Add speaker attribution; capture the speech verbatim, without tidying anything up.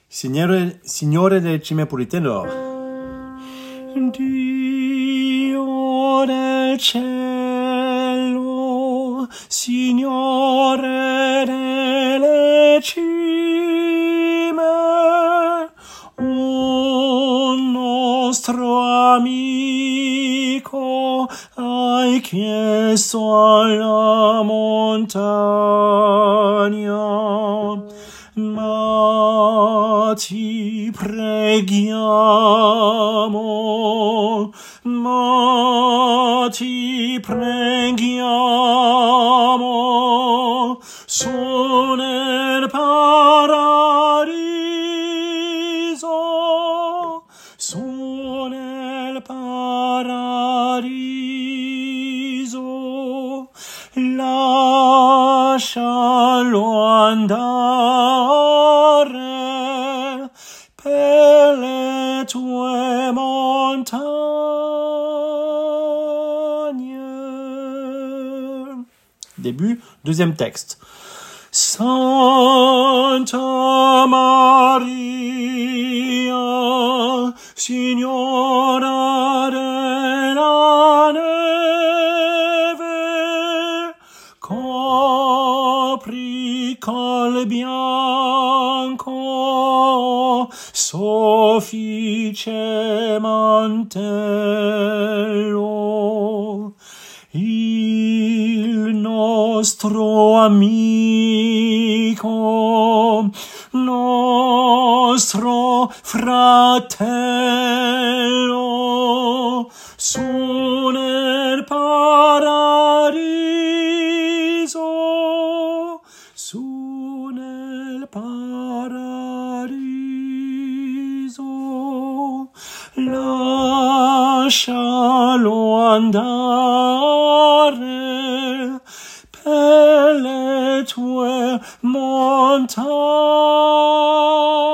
Speaker 1: Signore, Signore del Cime Puritello.
Speaker 2: Dio del cielo, Signore delle cime, un nostro amico hai chiesto alla montagna, ma ti preghiamo, ma ti preghiamo, su nel paradiso, su nel paradiso, lascialo andare per le tue montagnes.
Speaker 1: Début, deuxième texte.
Speaker 2: Santa Maria, Signora della neve, copri col bianco soffice mantello il nostro amico, nostro fratello, su nel paradiso, su nel paradiso, lascialo andare per le tue montagnes.